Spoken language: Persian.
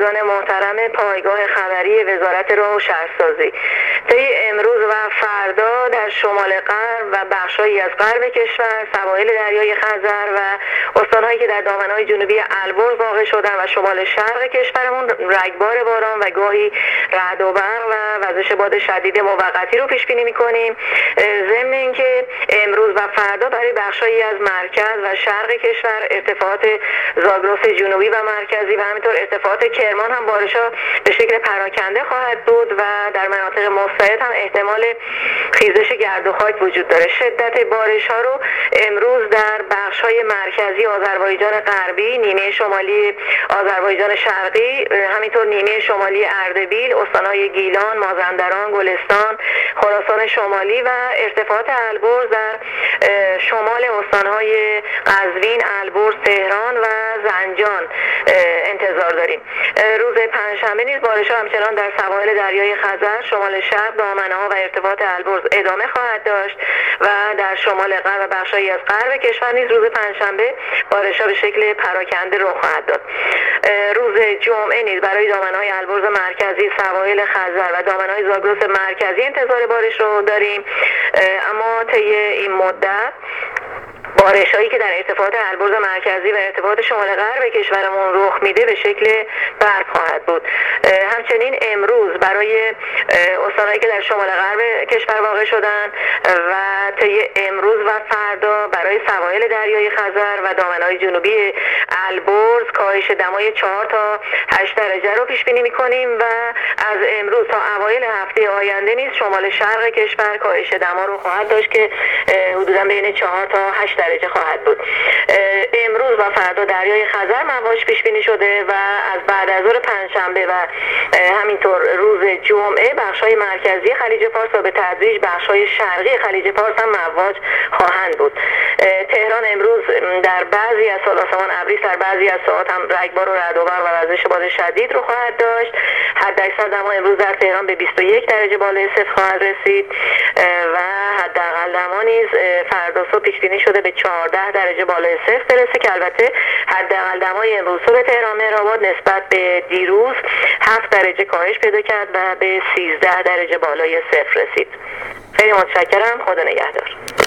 شنوندگان محترم پایگاه خبری وزارت راه و شهرسازی، طی امروز و فردا در شمال غرب و بخش‌هایی از غرب کشور، سواحل دریای خزر و استان‌هایی که در دامنه‌های جنوبی البرز واقع شدن و شمال شرق کشورمون رگبار باران و گاهی رعد و برق و وزش باد شدید موقتی رو پیش بینی می‌کنیم. ضمن اینکه امروز و فردا برای بخش‌هایی از مرکز و شرق کشور ارتفاعات زاگرس جنوبی و مرکزی و همینطور ارتفاعات کرمان هم بارش‌ها به شکل پراکنده خواهد بود و در مناطق مستعد هم احتمال خیزش گرد و خاک وجود داره. شدت بارش‌ها رو امروز در بخش‌های مرکزی آذربایجان غربی، نیمه شمالی آذربایجان شرقی، همینطور نیمه شمالی اردبیل، استان‌های گیلان، مازندران، گلستان، خراسان شمالی و ارتفاعات البرز در شمال استان‌های قزوین، البرز، تهران و زنجان انتظار داریم. روز پنجشنبه نیز بارش‌ها همچنان در سواحل دریای خزر، شمال شرق، دامنه‌ها و ارتفاعات البرز ادامه خواهد داشت و در شمال غرب و بخش‌هایی از غرب کشور نیز روز پنجشنبه بارش‌ها به شکل پراکنده رخ خواهد داد. روز جمعه نیز برای دامنه‌های البرز مرکزی، سواحل خزر و دامنه‌های زاگرس مرکزی انتظار بارش رو داریم، اما طی این مدت بارش‌هایی که در ارتفاعات البرز مرکزی و ارتفاعات شمال غرب کشورمون رخ میده به شکل برف خواهد بود. همچنین امروز برای استان‌هایی که در شمال غرب کشور واقع شدن و طی امروز و فردا برای سواحل دریای خزر و دامنه‌های جنوبی البرز کاهش دمای 4 تا 8 درجه رو پیش بینی می‌کنیم و از امروز تا اوایل هفته آینده نیز شمال شرق کشور کاهش دما رو خواهد داشت که حدوداً بین 4 تا 8 درجه خواهد بود. امروز و فردا دریای خزر مواج پیش بینی شده و از بعد از ظهر پنجشنبه و همینطور روز جمعه بخش‌های مرکزی خلیج فارس و به تدریج بخش‌های شرقی خلیج فارس هم مواج خواهند بود. تهران امروز در بعضی از آسمان ابری، در بعضی از ساعات هم رگبار و رعد و برق و وزش باد شدید رو خواهد داشت. حداکثر دما امروز در تهران به 21 درجه بالای صفر خواهد رسید و حداقل دما نیز فردا صبح پیش بینی شده به 14 درجه بالای صفر برسه که البته حداقل دمای امروز صبح تهران مهرآباد نسبت به دیروز 7 درجه کاهش پیدا کرد و به 13 درجه بالای صفر رسید. خیلی متشکرم. خدا نگهدار.